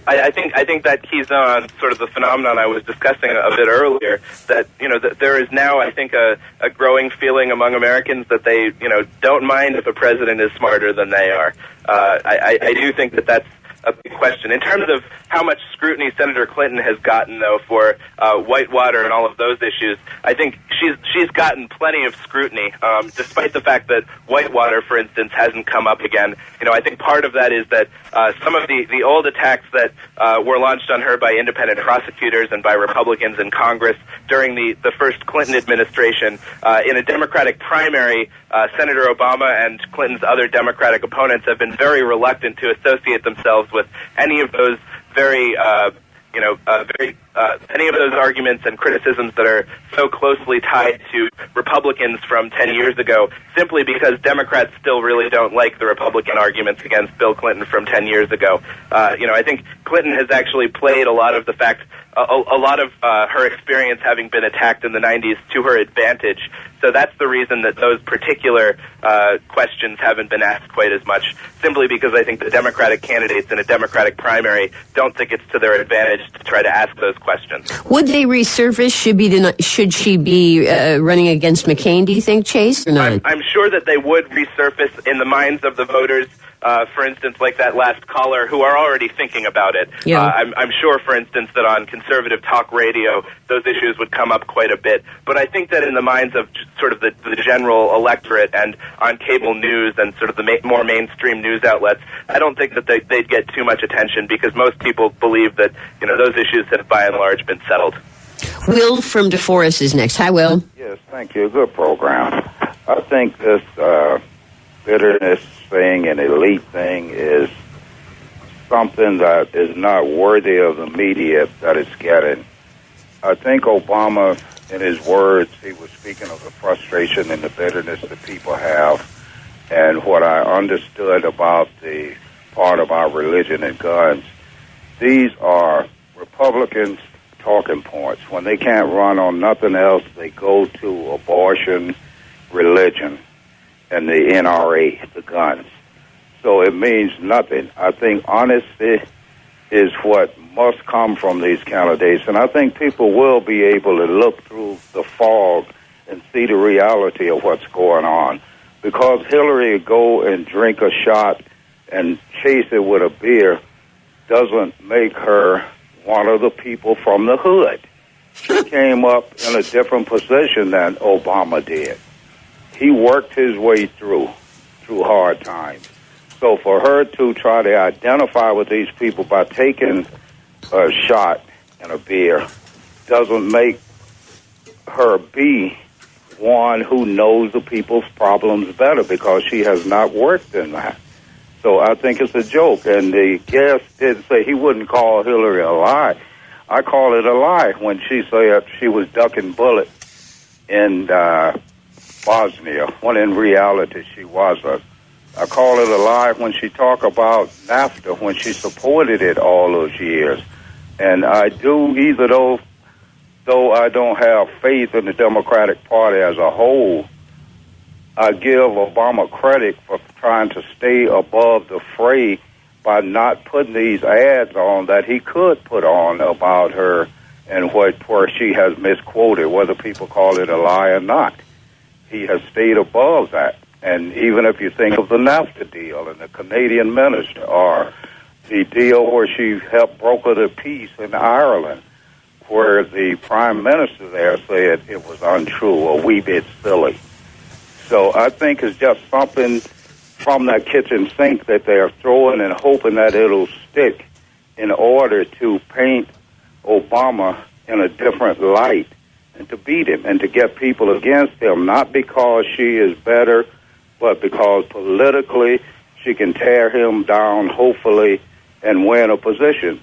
I, I think I think that keys on sort of the phenomenon I was discussing a bit earlier. That you know that there is now, I think, a, a growing feeling among Americans that they you know don't mind if a president is smarter than they are. Uh, I, I do think that that's a big question. In terms of how much scrutiny Senator Clinton has gotten, though, for uh, Whitewater and all of those issues, I think she's she's gotten plenty of scrutiny, um, despite the fact that Whitewater, for instance, hasn't come up again. You know, I think part of that is that uh, some of the, the old attacks that uh, were launched on her by independent prosecutors and by Republicans in Congress during the, the first Clinton administration, uh, in a Democratic primary, uh, Senator Obama and Clinton's other Democratic opponents have been very reluctant to associate themselves with any of those very, uh, you know, uh, very uh, any of those arguments and criticisms that are so closely tied to Republicans from ten years ago, simply because Democrats still really don't like the Republican arguments against Bill Clinton from ten years ago. Uh, you know, I think Clinton has actually played a lot of the fact, a, a lot of uh, her experience having been attacked in the nineties to her advantage. So that's the reason that those particular uh, questions haven't been asked quite as much, simply because I think the Democratic candidates in a Democratic primary don't think it's to their advantage to try to ask those questions. Would they resurface? Should be the, should she be uh, running against McCain, do you think, Chase, or not? I'm, I'm sure that they would resurface in the minds of the voters. Uh, for instance, like that last caller, who are already thinking about it. Yeah. Uh, I'm, I'm sure, for instance, that on conservative talk radio, those issues would come up quite a bit. But I think that in the minds of sort of the, the general electorate and on cable news and sort of the ma- more mainstream news outlets, I don't think that they, they'd get too much attention, because most people believe that, you know, those issues have by and large been settled. Will from DeForest is next. Hi, Will. Yes, thank you. Good program. I think this uh, bitterness thing and elite thing is something that is not worthy of the media that it's getting. I think Obama, in his words, he was speaking of the frustration and the bitterness that people have, and what I understood about the part of our religion and guns. These are Republicans' talking points. When they can't run on nothing else, they go to abortion, religion, and the N R A, the guns. So it means nothing. I think honesty is what must come from these candidates, and I think people will be able to look through the fog and see the reality of what's going on. Because Hillary go and drink a shot and chase it with a beer doesn't make her one of the people from the hood. She came up in a different position than Obama did. He worked his way through, through hard times. So for her to try to identify with these people by taking a shot and a beer doesn't make her be one who knows the people's problems better, because she has not worked in that. So I think it's a joke. And the guest did say he wouldn't call Hillary a lie. I call it a lie when she said she was ducking bullets in uh, Bosnia, when in reality she wasn't. I call it a lie when she talked about NAFTA, when she supported it all those years. And I do, either though, though I don't have faith in the Democratic Party as a whole, I give Obama credit for trying to stay above the fray by not putting these ads on that he could put on about her and what where she has misquoted, whether people call it a lie or not. He has stayed above that. And even if you think of the NAFTA deal and the Canadian minister, or the deal where she helped broker the peace in Ireland, where the prime minister there said it was untrue, or a wee bit silly. So I think it's just something from that kitchen sink that they're throwing and hoping that it'll stick in order to paint Obama in a different light and to beat him and to get people against him, not because she is better, but because politically she can tear him down, hopefully, and win a position.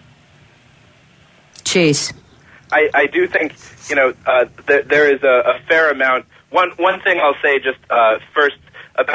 Chase. I, I do think, you know, uh, th- there is a, a fair amount. One one thing I'll say just uh, first about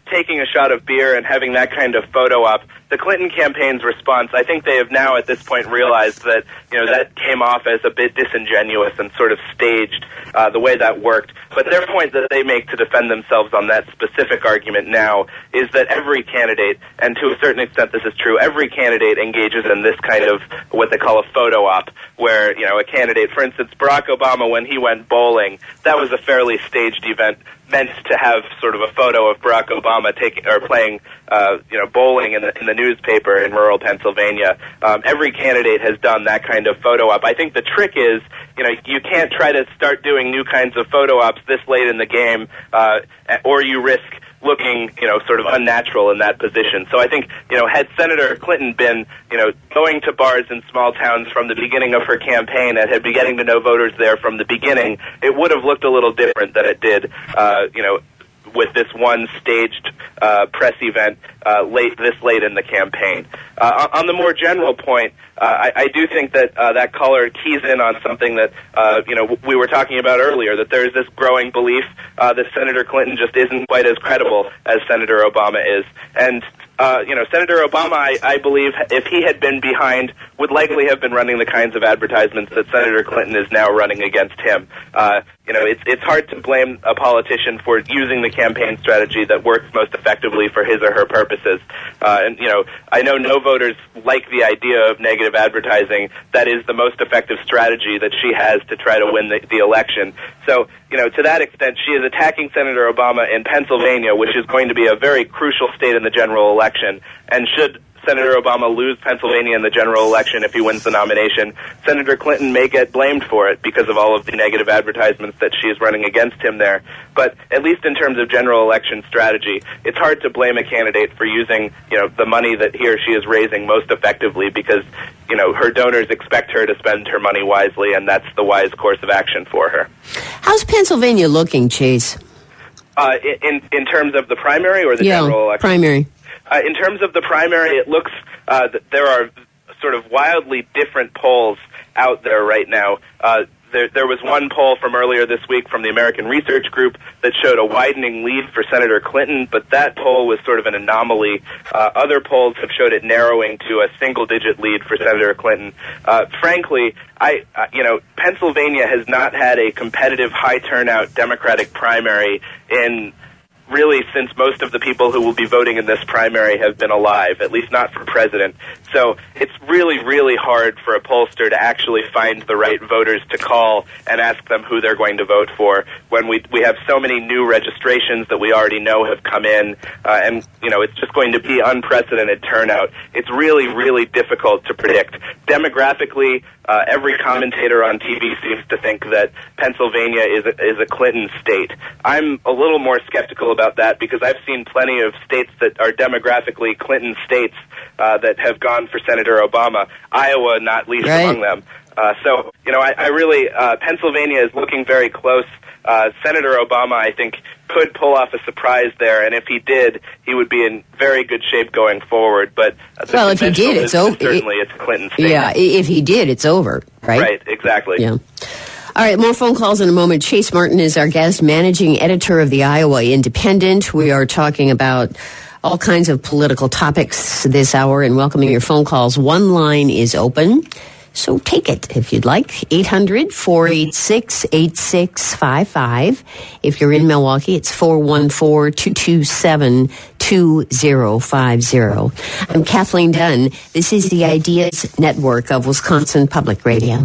taking a shot of beer and having that kind of photo op. The Clinton campaign's response, I think they have now at this point realized that, you know, that came off as a bit disingenuous and sort of staged uh, the way that worked. But their point that they make to defend themselves on that specific argument now is that every candidate, and to a certain extent this is true, every candidate engages in this kind of what they call a photo op, where, you know, a candidate, for instance, Barack Obama, when he went bowling, that was a fairly staged event meant to have sort of a photo of Barack Obama taking or playing, uh, you know, bowling in the, in the newspaper in rural Pennsylvania. Um, every candidate has done that kind of photo op. I think the trick is, you know, you can't try to start doing new kinds of photo ops this late in the game, uh, or you risk looking, you know, sort of unnatural in that position. So I think, you know, had Senator Clinton been, you know, going to bars in small towns from the beginning of her campaign and had been getting to know voters there from the beginning, it would have looked a little different than it did, uh, you know, with this one staged uh, press event uh, late this late in the campaign. Uh, on the more general point, uh, I, I do think that uh, that caller keys in on something that uh, you know we were talking about earlier. That there is this growing belief uh, that Senator Clinton just isn't quite as credible as Senator Obama is, and. Uh, you know, Senator Obama, I, I believe, if he had been behind, would likely have been running the kinds of advertisements that Senator Clinton is now running against him. Uh, you know, it's it's hard to blame a politician for using the campaign strategy that works most effectively for his or her purposes. Uh, and, you know, I know no voters like the idea of negative advertising. That is the most effective strategy that she has to try to win the, the election. So, you know, to that extent, she is attacking Senator Obama in Pennsylvania, which is going to be a very crucial state in the general election. And should Senator Obama lose Pennsylvania in the general election if he wins the nomination, Senator Clinton may get blamed for it because of all of the negative advertisements that she is running against him there. But at least in terms of general election strategy, it's hard to blame a candidate for using, you know, the money that he or she is raising most effectively because, you know, her donors expect her to spend her money wisely, and that's the wise course of action for her. How's Pennsylvania looking, Chase? Uh, in in terms of the primary or the yeah, general election? primary. Uh, in terms of the primary, it looks uh, that there are sort of wildly different polls out there right now. Uh, there, there was one poll from earlier this week from the American Research Group that showed a widening lead for Senator Clinton, but that poll was sort of an anomaly. Uh, other polls have showed it narrowing to a single-digit lead for Senator Clinton. Uh, frankly, I, uh, you know, Pennsylvania has not had a competitive, high-turnout Democratic primary in really since most of the people who will be voting in this primary have been alive, at least not for president. So it's really, really hard for a pollster to actually find the right voters to call and ask them who they're going to vote for when we we have so many new registrations that we already know have come in, uh, and, you know, it's just going to be unprecedented turnout. It's really, really difficult to predict. Demographically, uh, every commentator on T V seems to think that Pennsylvania is a, is a Clinton state. I'm a little more skeptical about that because I've seen plenty of states that are demographically Clinton states uh, that have gone for Senator Obama, Iowa not least right. among them. Uh, so, you know, I, I really, uh, Pennsylvania is looking very close. Uh, Senator Obama, I think, could pull off a surprise there, and if he did, he would be in very good shape going forward. But uh, the well, if he did, it's over. Certainly, it's Clinton state. Yeah, if he did, it's over, right? Right, exactly. Yeah. All right, more phone calls in a moment. Chase Martin is our guest, managing editor of the Iowa Independent. We are talking about all kinds of political topics this hour and welcoming your phone calls. One line is open, so take it if you'd like. eight hundred, four eight six, eight six five five. If you're in Milwaukee, it's four one four, two two seven, two zero five zero. I'm Kathleen Dunn. This is the Ideas Network of Wisconsin Public Radio.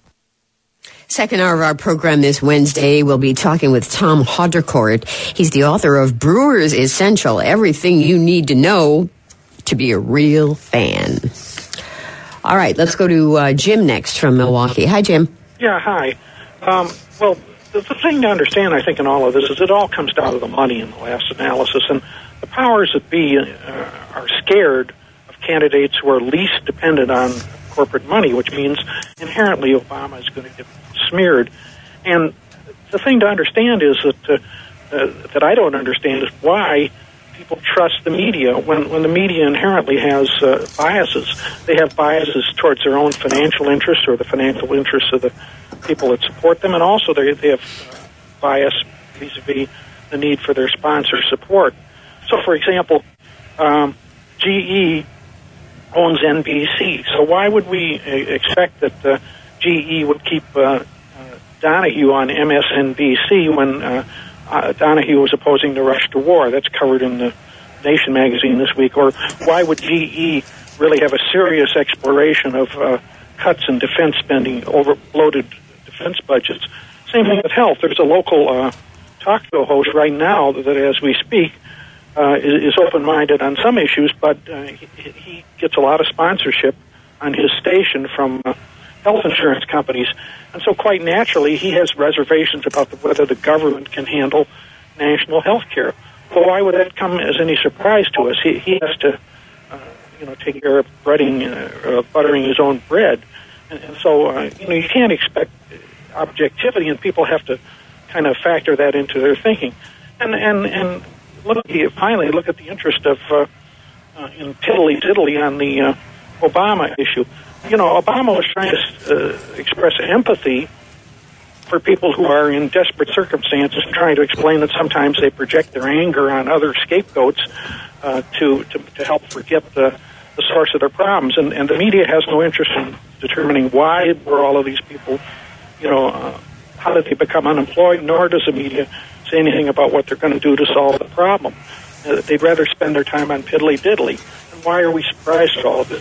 Second hour of our program this Wednesday, we'll be talking with Tom Haudricourt. He's the author of Brewers Essential, Everything You Need to Know to Be a Real Fan. All right, let's go to uh, Jim next from Milwaukee. Hi, Jim. Yeah, hi. Um, well, the, the thing to understand, I think, in all of this is it all comes down to the money in the last analysis. And the powers that be uh, are scared of candidates who are least dependent on corporate money, which means inherently Obama is going to get smeared. And the thing to understand is that uh, uh, that I don't understand is why people trust the media when, when the media inherently has uh, biases. They have biases towards their own financial interests or the financial interests of the people that support them, and also they, they have uh, bias vis-a-vis the need for their sponsor support. So, for example, um, G E owns N B C. So why would we uh, expect that uh, G E would keep uh, uh, Donahue on M S N B C when uh, uh, Donahue was opposing the rush to war? That's covered in the Nation magazine this week. Or why would G E really have a serious exploration of uh, cuts in defense spending, overloaded defense budgets? Same thing with health. There's a local uh, talk show host right now that, as we speak, uh, is, is open-minded on some issues, but uh, he, he gets a lot of sponsorship on his station from uh, health insurance companies. And so quite naturally, he has reservations about the, whether the government can handle national health care. Well, why would that come as any surprise to us? He, he has to, uh, you know, take care of breading, uh, uh, buttering his own bread. And, and so, uh, you know, you can't expect objectivity, and people have to kind of factor that into their thinking. And and and look, finally, look at the interest of uh, uh, in tiddly diddly on the uh, Obama issue. You know, Obama was trying to uh, express empathy for people who are in desperate circumstances, trying to explain that sometimes they project their anger on other scapegoats uh, to, to to help forget the the source of their problems. And, and the media has no interest in determining why were all of these people, you know, uh, how did they become unemployed, nor does the media say anything about what they're going to do to solve the problem. Uh, they'd rather spend their time on piddly-diddly. And why are we surprised at all of this?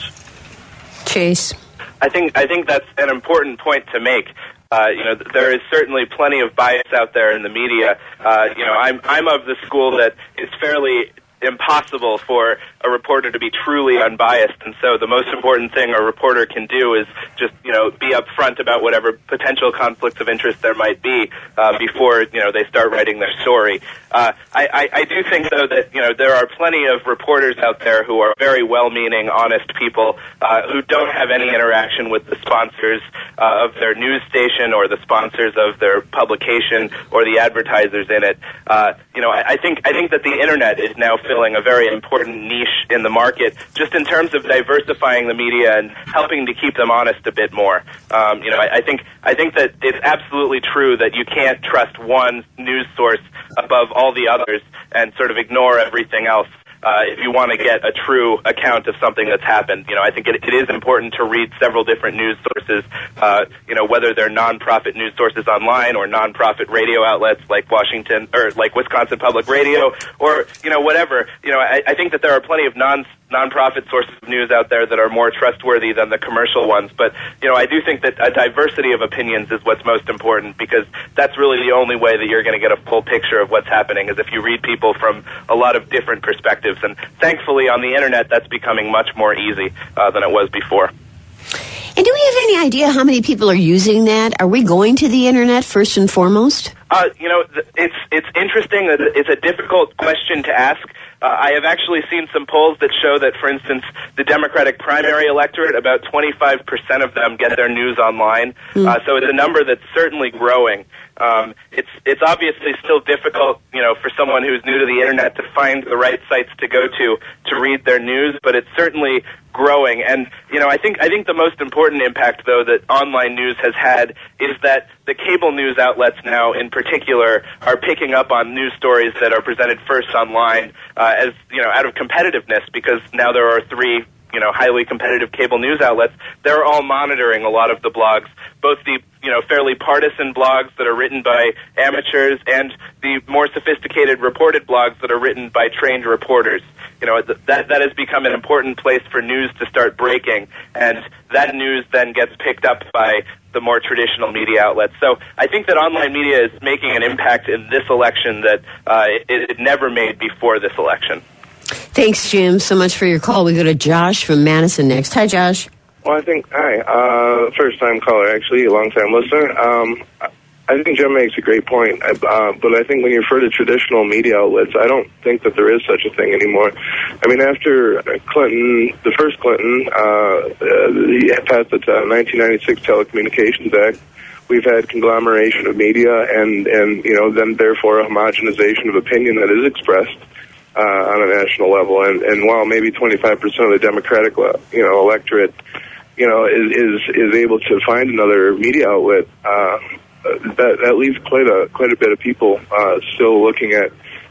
Chase. I think I think that's an important point to make. Uh, you know, there is certainly plenty of bias out there in the media. Uh, you know, I'm I'm of the school that it's fairly impossible for a reporter to be truly unbiased, and so the most important thing a reporter can do is just, you know, be upfront about whatever potential conflicts of interest there might be uh, before, you know, they start writing their story. Uh, I, I, I do think, though, that, you know, there are plenty of reporters out there who are very well-meaning, honest people uh, who don't have any interaction with the sponsors uh, of their news station or the sponsors of their publication or the advertisers in it. Uh, you know, I, I think I think that the internet is now filling a very important niche in the market, just in terms of diversifying the media and helping to keep them honest a bit more. Um, you know, I, I think I think that it's absolutely true that you can't trust one news source above all the others and sort of ignore everything else. Uh, if you want to get a true account of something that's happened. You know, I think it, it is important to read several different news sources, uh, you know, whether they're nonprofit news sources online or nonprofit radio outlets like Washington or like Wisconsin Public Radio or, you know, whatever. You know, I, I think that there are plenty of non nonprofit sources of news out there that are more trustworthy than the commercial ones. But, you know, I do think that a diversity of opinions is what's most important, because that's really the only way that you're going to get a full picture of what's happening, is if you read people from a lot of different perspectives. And thankfully on the internet, that's becoming much more easy uh, than it was before. And do we have any idea how many people are using that? Are we going to the internet first and foremost? Uh, you know, it's it's interesting. It's a difficult question to ask. Uh, I have actually seen some polls that show that, for instance, the Democratic primary electorate, about twenty-five percent of them get their news online. Mm. Uh, so it's a number that's certainly growing. Um, it's it's obviously still difficult, you know, for someone who's new to the internet to find the right sites to go to to read their news, but it's certainly growing. And, you know, I think I think the most important impact, though, that online news has had is that the cable news outlets now, in particular, are picking up on news stories that are presented first online uh, as, you know, out of competitiveness, because now there are three, you know, highly competitive cable news outlets. They're all monitoring a lot of the blogs, both the, you know, fairly partisan blogs that are written by amateurs and the more sophisticated reported blogs that are written by trained reporters. You know, that that has become an important place for news to start breaking, and that news then gets picked up by the more traditional media outlets. So I think that online media is making an impact in this election that uh, it, it never made before this election. Thanks, Jim, so much for your call. We go to Josh from Madison next. Hi, Josh. Well, I think, hi, uh, first-time caller, actually, a long-time listener. Um, I think Jim makes a great point, uh, but I think when you refer to traditional media outlets, I don't think that there is such a thing anymore. I mean, after Clinton, the first Clinton, uh, uh, he passed the uh, nineteen ninety-six Telecommunications Act, we've had conglomeration of media and, and, you know, then therefore a homogenization of opinion that is expressed uh, on a national level. And, and while maybe twenty-five percent of the Democratic, you know, electorate, you know, is, is, is able to find another media outlet, uh, that, that leaves quite a, quite a bit of people uh, still looking at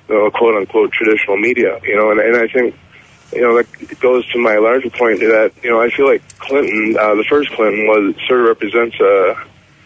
uh, quote unquote traditional media. You know, and, and I think, you know, that goes to my larger point that, you know, I feel like Clinton, uh, the first Clinton, was sort of represents a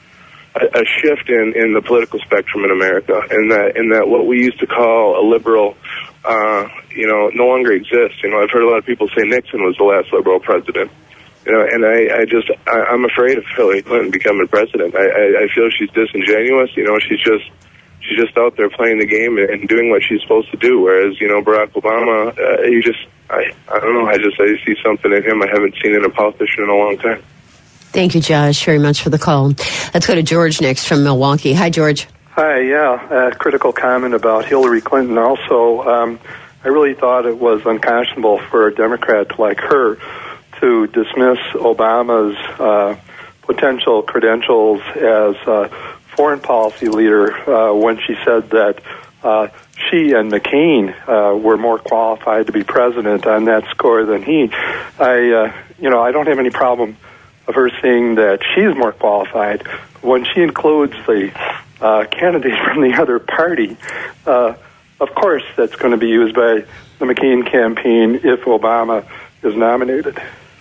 a shift in, in the political spectrum in America, and that in that what we used to call a liberal, uh, you know, no longer exists. You know, I've heard a lot of people say Nixon was the last liberal president. You know, and I, I just I, I'm afraid of Hillary Clinton becoming president. I, I, I feel she's disingenuous. You know, she's just she's just out there playing the game and, and doing what she's supposed to do. Whereas, you know, Barack Obama, uh, he just I I don't know. I just I see something in him I haven't seen in a politician in a long time. Thank you, Josh, very much for the call. Let's go to George next from Milwaukee. Hi, George. Hi, yeah. A critical comment about Hillary Clinton also. Um, I really thought it was unconscionable for a Democrat like her to dismiss Obama's uh, potential credentials as a foreign policy leader uh, when she said that uh, she and McCain uh, were more qualified to be president on that score than he. I, uh, you know, I don't have any problem of her saying that she's more qualified. When she includes the uh, candidate from the other party, uh, of course that's going to be used by the McCain campaign if Obama is nominated.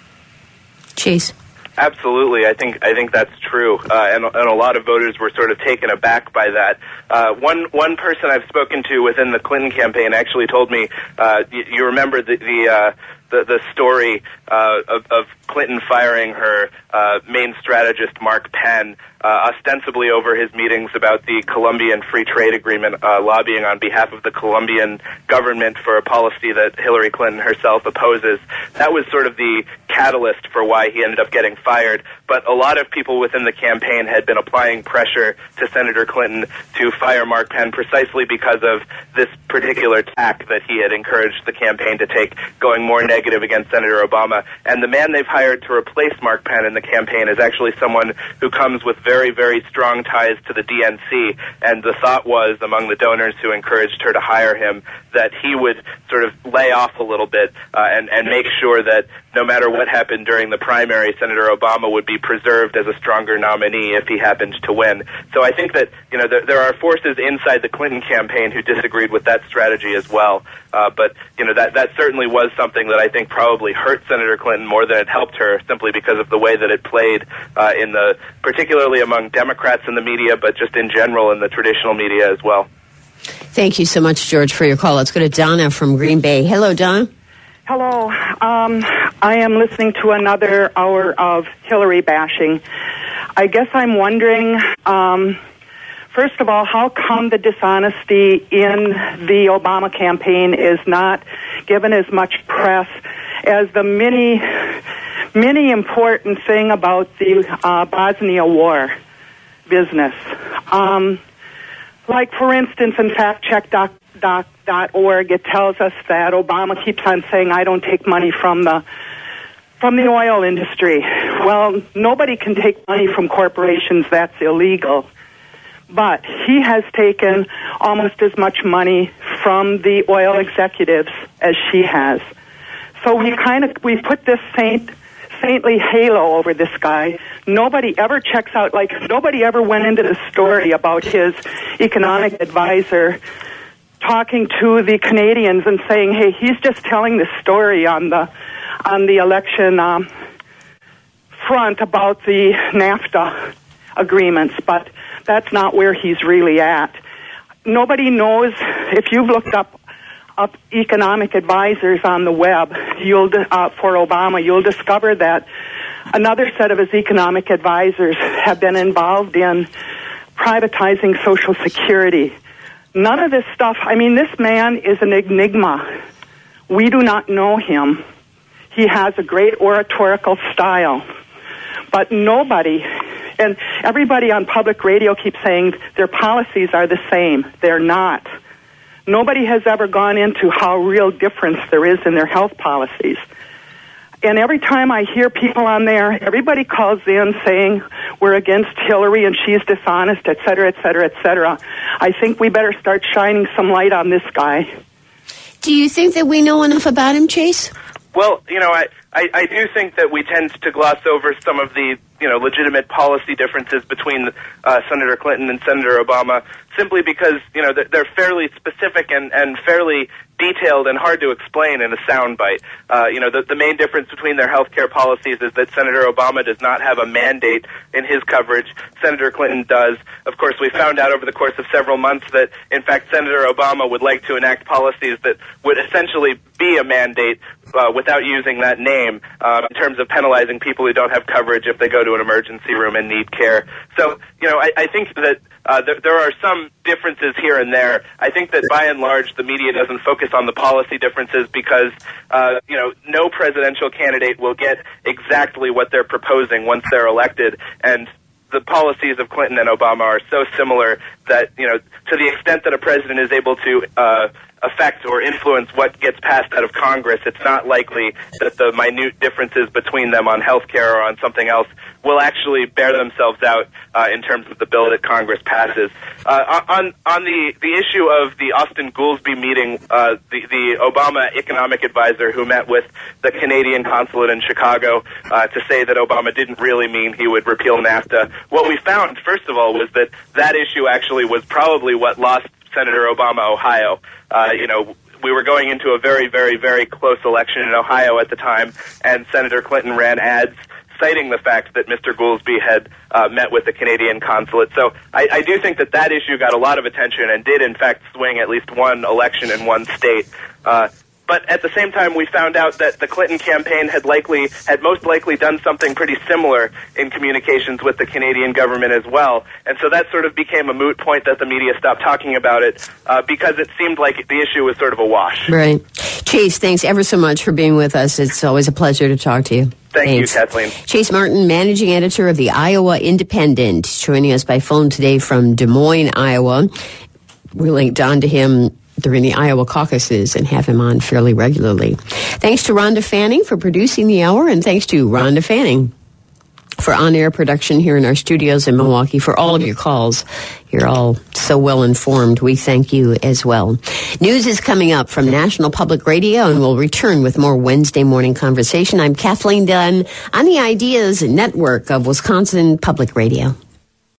Chase. Absolutely, I think I think that's true, uh, and, and a lot of voters were sort of taken aback by that. Uh, one one person I've spoken to within the Clinton campaign actually told me, uh, you, you remember the the, uh, the the story uh, of, of Clinton firing her uh, main strategist Mark Penn, uh, ostensibly over his meetings about the Colombian Free Trade Agreement, uh, lobbying on behalf of the Colombian government for a policy that Hillary Clinton herself opposes. That was sort of the catalyst for why he ended up getting fired. But a lot of people within the campaign had been applying pressure to Senator Clinton to fire Mark Penn precisely because of this particular tack that he had encouraged the campaign to take, going more negative against Senator Obama. And the man they've hired to replace Mark Penn in the campaign is actually someone who comes with very, very strong ties to the D N C. And the thought was, among the donors who encouraged her to hire him, that he would sort of lay off a little bit uh, and, and make sure that no matter what happened during the primary, Senator Obama would be preserved as a stronger nominee if he happened to win. So I think that, you know, there, there are forces inside the Clinton campaign who disagreed with that strategy as well. Uh, but, you know, that, that certainly was something that I think probably hurt Senator Clinton more than it helped her, simply because of the way that it played uh, in the, particularly among Democrats in the media, but just in general in the traditional media as well. Thank you so much, George, for your call. Let's go to Donna from Green Bay. Hello, Donna. Hello. Um, I am listening to another hour of Hillary bashing. I guess I'm wondering, um, first of all, how come the dishonesty in the Obama campaign is not given as much press as the many, many important thing about the uh, Bosnia war business? Um, like, for instance, in fact check dot org, it tells us that Obama keeps on saying, I don't take money from the from the oil industry. Well, nobody can take money from corporations. That's illegal. But he has taken almost as much money from the oil executives as she has. So we kind of, we put this saint, saintly halo over this guy. Nobody ever checks out, like, nobody ever went into the story about his economic advisor talking to the Canadians and saying, hey, he's just telling the story on the on the election um, front about the NAFTA agreements, but that's not where he's really at. Nobody knows. If you've looked up up economic advisors on the web, you'll uh, for Obama, you'll discover that another set of his economic advisors have been involved in privatizing Social Security. None of this stuff, I mean, this man is an enigma. We do not know him. He has a great oratorical style. But nobody, and everybody on public radio keeps saying their policies are the same. They're not. Nobody has ever gone into how real difference there is in their health policies. And every time I hear people on there, everybody calls in saying we're against Hillary and she's dishonest, et cetera, et cetera, et cetera. I think we better start shining some light on this guy. Do you think that we know enough about him, Chase? Well, you know, I, I, I do think that we tend to gloss over some of the, you know, legitimate policy differences between uh, Senator Clinton and Senator Obama, simply because, you know, they're, they're fairly specific and, and fairly detailed and hard to explain in a soundbite. Uh, you know, the, the main difference between their health care policies is that Senator Obama does not have a mandate in his coverage. Senator Clinton does. Of course, we found out over the course of several months that, in fact, Senator Obama would like to enact policies that would essentially be a mandate uh, without using that name uh, in terms of penalizing people who don't have coverage if they go to an emergency room and need care. So, you know, I, I think that Uh, there, there are some differences here and there. I think that by and large the media doesn't focus on the policy differences because, uh, you know, no presidential candidate will get exactly what they're proposing once they're elected. And the policies of Clinton and Obama are so similar that, you know, to the extent that a president is able to uh, affect or influence what gets passed out of Congress, it's not likely that the minute differences between them on health care or on something else will actually bear themselves out uh, in terms of the bill that Congress passes. Uh, on on the, the issue of the Austin Goolsbee meeting, uh, the, the Obama economic advisor who met with the Canadian consulate in Chicago uh, to say that Obama didn't really mean he would repeal NAFTA, what we found, first of all, was that that issue actually was probably what lost Senator Obama Ohio. Uh, you know, we were going into a very, very, very close election in Ohio at the time, and Senator Clinton ran ads citing the fact that Mister Goolsbee had uh, met with the Canadian consulate. So I, I do think that that issue got a lot of attention and did, in fact, swing at least one election in one state. Uh, But at the same time, we found out that the Clinton campaign had likely, had most likely done something pretty similar in communications with the Canadian government as well. And so that sort of became a moot point that the media stopped talking about it uh, because it seemed like the issue was sort of a wash. Right. Chase, thanks ever so much for being with us. It's always a pleasure to talk to you. Thank Thanks. you, Kathleen. Chase Martin, managing editor of the Iowa Independent, joining us by phone today from Des Moines, Iowa. We're linked on to him during the Iowa caucuses and have him on fairly regularly. Thanks to Rhonda Fanning for producing the hour, and thanks to Rhonda Fanning for on-air production here in our studios in Milwaukee. For all of your calls, you're all so well informed. We thank you as well. News is coming up from National Public Radio, and we'll return with more Wednesday morning conversation. I'm Kathleen Dunn on the Ideas Network of Wisconsin Public Radio.